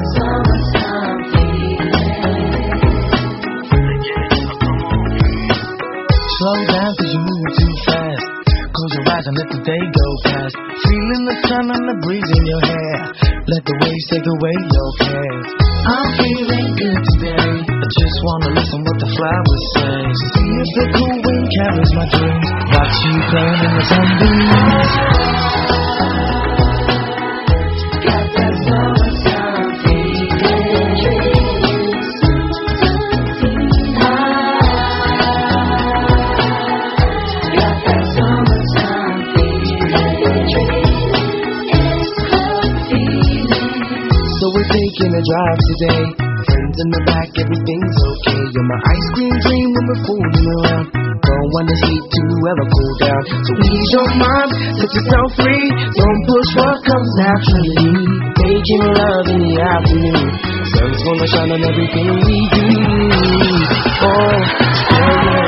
summertime feeling. Slow down 'cause you're moving too fast. Close your eyes and let the day go past. Feeling the sun and the breeze in your hair. Let the waves take away your cares. I'm feeling good today. I just wanna listen what the flowers say. See if the cool wind carries my dreams. Watch you playing in the sunbeams. Got that summertime feeling. Got that summertime feeling. So we're taking a drive today. Friends in the back, everything's okay. You're my ice cream dream when we're fooling around. Don't want this heat to ever cool down. So ease your mind, set yourself free. Don't push what comes naturally. Making love in the afternoon. Sun's gonna shine on everything we do. Oh, yeah, yeah.